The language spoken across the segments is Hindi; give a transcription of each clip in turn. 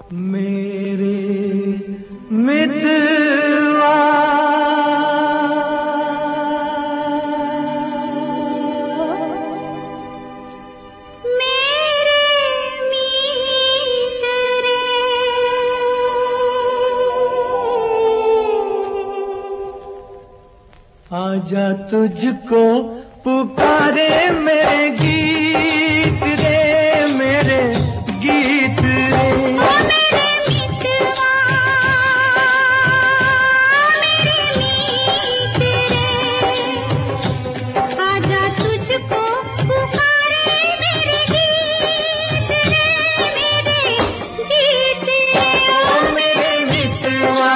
मेरे मितवा आजा तुझको पुकारे मेरे गीत रे, मेरे गीत रे। ओ मेरे मितवा, मेरे मीत रे, आजा तुझको पुकारे मेरे गीत रे, मेरे गीत रे। ओ मेरे मितवा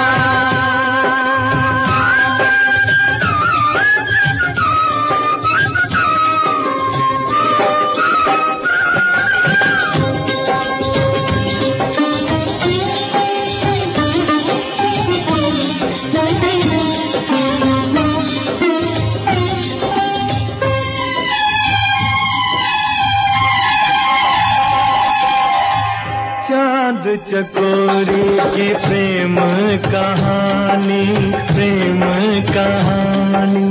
चांद चकोरी की प्रेम कहानी, प्रेम कहानी।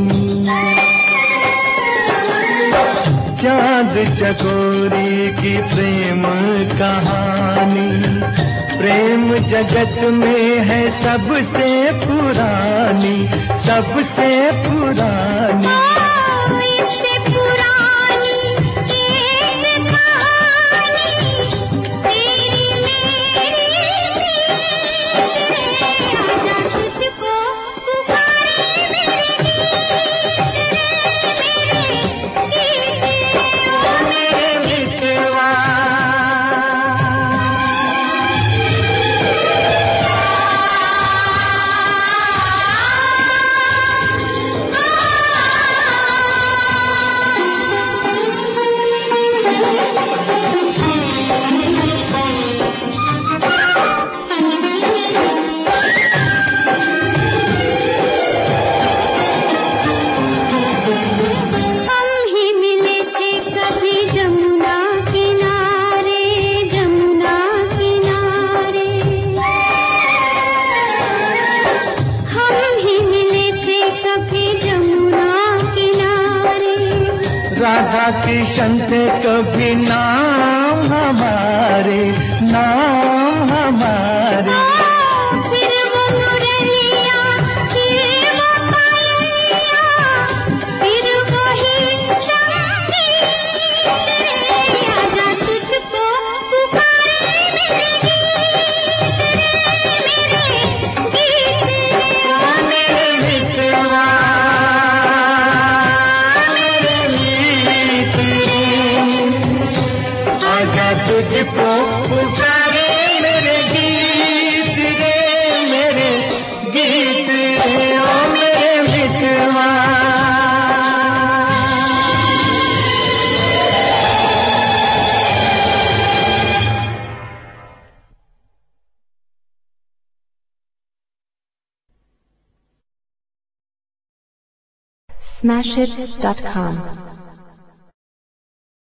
चांद चकोरी की प्रेम कहानी, प्रेम जगत में है सबसे पुरानी, सबसे पुरानी। राधा कृष्ण थे कभी नाम हमारे, नाम हमारे। फिर वो मुरलिया, फिर वो पायलिया, फिर वही संगीत रे। आजा तुझको पुकारे मेरे गीत रे, मेरे गीत रे। ओ मेरे मितवा तुझको पुकारे मेरे गीत रे, मेरे गीत रे। ओ मेरे मितवा smashhits.com